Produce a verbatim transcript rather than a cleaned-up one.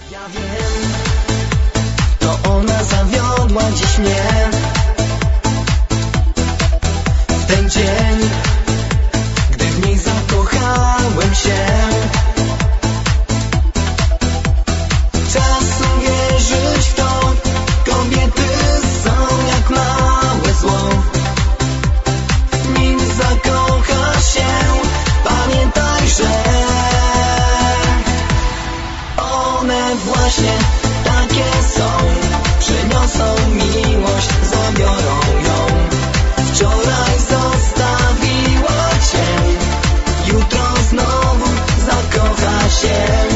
Ja wiem, to ona zawiodła dziś mnie. W ten dzień, gdy w niej zakochałem się. Czasem wierzyć w to, kobiety są jak małe zło. Nim zakochasz się, pamiętaj, że one właśnie takie są. Przyniosą miłość, zabiorą ją. Wczoraj zostawiła cię, jutro znowu zakocha się.